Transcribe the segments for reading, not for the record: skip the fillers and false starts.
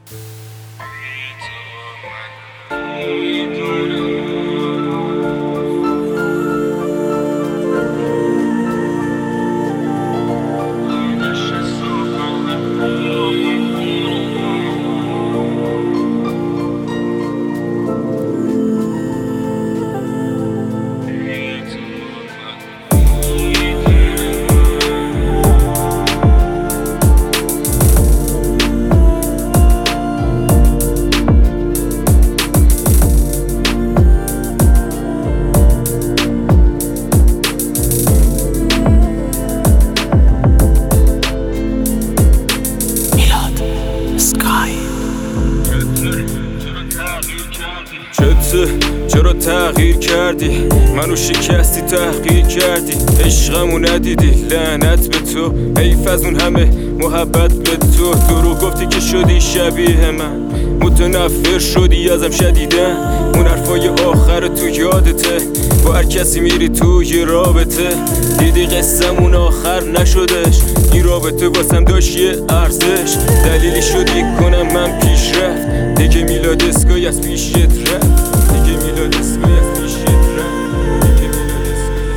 چرا تغییر کردی؟ منو شکستی تحقیر کردی، عشقمو ندیدی، لعنت به تو، حیف از اون همه محبت به تو. درو گفتی که شدی شبیه من، متنفر شدی ازم شدیدن. اون حرفای آخر تو یادته، با هر کسی میری تو یه رابطه، دیدی قصمون آخر نشدش. این رابطه واسم داشت یه ارزش، دلیلی شدی کنم من پیشرفت. دیگه میلاد اسکای از پیشت رفت، دیگه میلاد اسکای از پیشت رفت، دیگه میلاد اسکای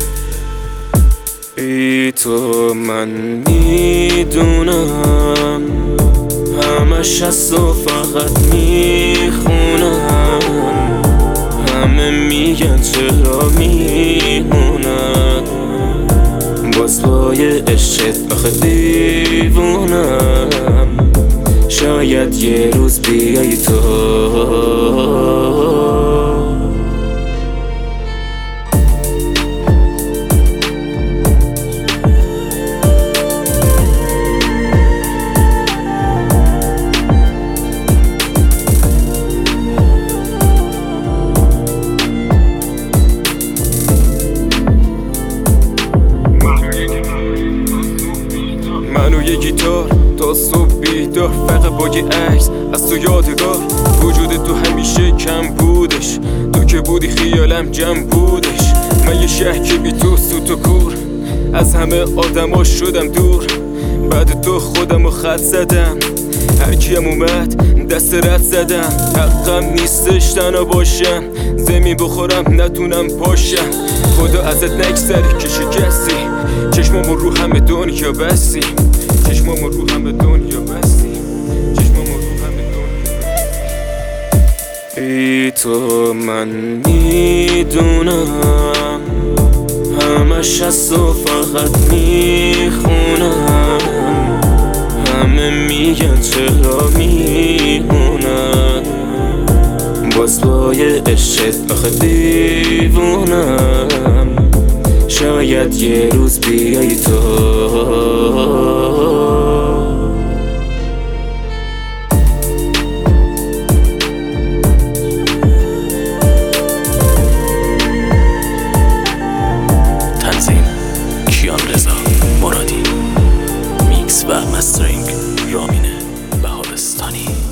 از پیشت رفت. ای تو من میدونم همش از تو فقط میخونم، همه میگن چرا میمونم، باز بای عشقت آخه دیوونم. شاید یه روز بیایی تو، منو یه گیتار تا صبح بیدار، فقط با یه عکس از تو یادگار. وجود تو همیشه کم بودش، تو که بودی خیالم جمع بودش. من یه شهر که بی تو سوت و کور، از همه آدما شدم دور. بعد تو خودمو خط زدم، هر کیم اومد دست رد زدم. حقم نیستش تنها باشم، زمین بخورم نتونم پاشم. خدا ازت نگذره که شکستی، چشمامو رو همه دنیا بستی، چشمامو رو همه دنیا بستی، چشمامو رو همه دنیا بستی. ای تو من میدونم همش از تو فقط میخونم، همه میگن چرا میمونم، باز بای عشقت آخه دیوونم. شاید یه روز بیایی تو. تنظیم کیان رضا مرادی، میکس و مسترینگ رامین بهارستانی.